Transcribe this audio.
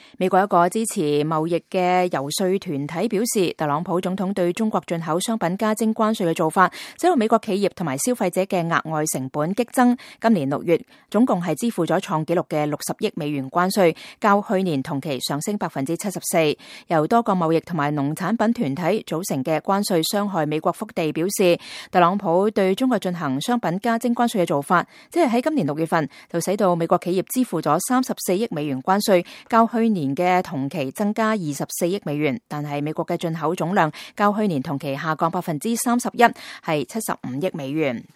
美國一個支持貿易嘅遊說團體表示，特朗普總統對中國進口商品加徵關稅嘅做法，使到美國企業同埋消費者嘅額外成本激增。今年6月，總共係支付咗創紀錄嘅60億美元關稅，較去年同期上升74%。由多個貿易同埋農產品團體組成嘅關稅傷害美國福地表示，特朗普對中國進行商品加徵關稅嘅做法，即係喺今年6月份就使到美國企業支付咗34億美元關稅，較去年嘅同期增加24億美元，但係美國嘅進口總量較去年同期下降31%，係75億美元。